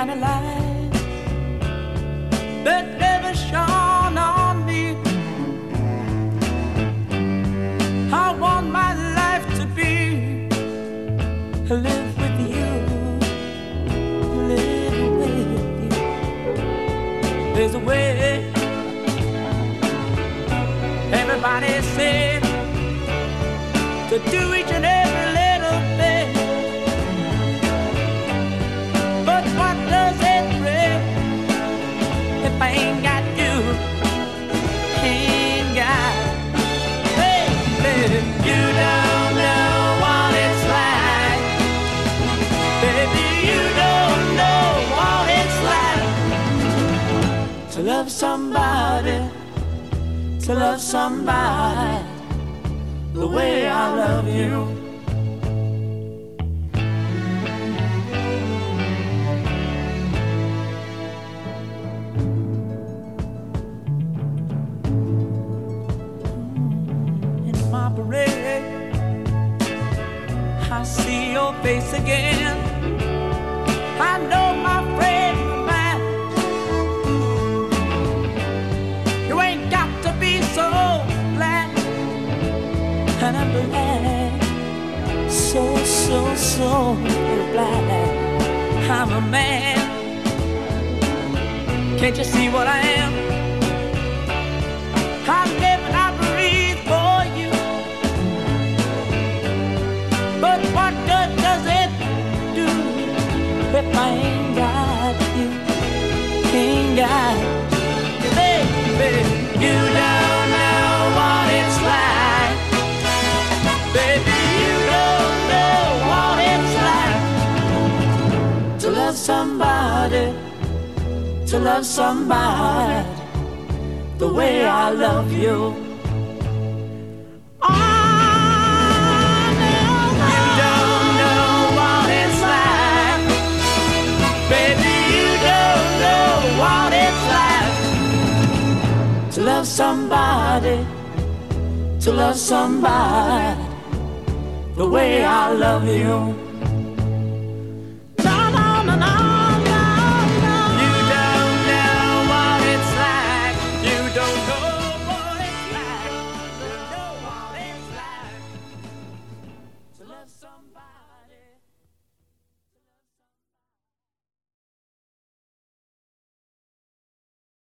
kind of light that never shone on me. I want my life to be live with you, live with you. There's a way. Everybody said to do each and every little thing, but what does it bring if I ain't got you? Ain't got, baby, you don't know what it's like. Baby, you don't know what it's like to love somebody, to love somebody the way I love you. In my parade, I see your face again. I know my friend of mine. You ain't got to be so black, and I'm black, so black. I'm a man. Can't you see what I am? I live and I breathe for you. But what good does it do if I ain't got you? Ain't got you, baby. You don't know what it's like. Baby, you don't know what it's like to love somebody, to love somebody the way I love you. Oh, no, you don't know what it's like. Baby, you don't know what it's like to love somebody, to love somebody the way I love you.